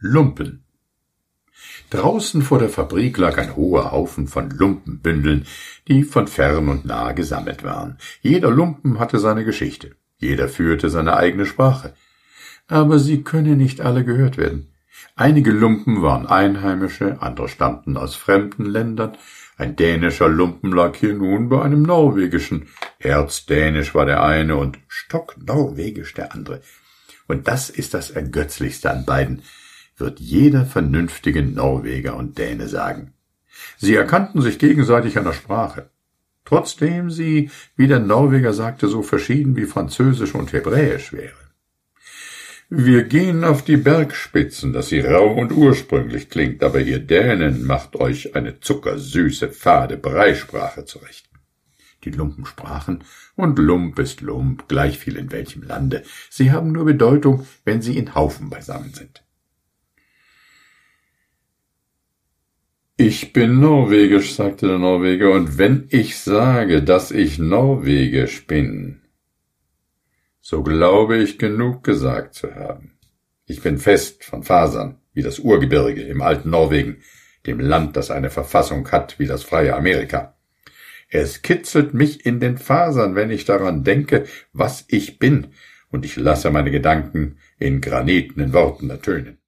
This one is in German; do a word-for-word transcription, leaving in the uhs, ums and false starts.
Lumpen. Draußen vor der Fabrik lag ein hoher Haufen von Lumpenbündeln, die von fern und nah gesammelt waren. Jeder Lumpen hatte seine Geschichte, jeder führte seine eigene Sprache. Aber sie können nicht alle gehört werden. Einige Lumpen waren Einheimische, andere stammten aus fremden Ländern. Ein dänischer Lumpen lag hier nun bei einem norwegischen. Erzdänisch war der eine und stocknorwegisch der andere. Und das ist das Ergötzlichste an beiden, wird jeder vernünftige Norweger und Däne sagen. Sie erkannten sich gegenseitig an der Sprache. Trotzdem sie, wie der Norweger sagte, so verschieden wie Französisch und Hebräisch wären. Wir gehen auf die Bergspitzen, dass sie rau und ursprünglich klingt, aber ihr Dänen macht euch eine zuckersüße, fade Breisprache zurecht. Die Lumpen sprachen, und Lump ist Lump, gleich viel in welchem Lande. Sie haben nur Bedeutung, wenn sie in Haufen beisammen sind. »Ich bin norwegisch«, sagte der Norweger, »und wenn ich sage, dass ich norwegisch bin, so glaube ich genug gesagt zu haben. Ich bin fest von Fasern, wie das Urgebirge im alten Norwegen, dem Land, das eine Verfassung hat wie das freie Amerika. Es kitzelt mich in den Fasern, wenn ich daran denke, was ich bin, und ich lasse meine Gedanken in granitenen Worten ertönen.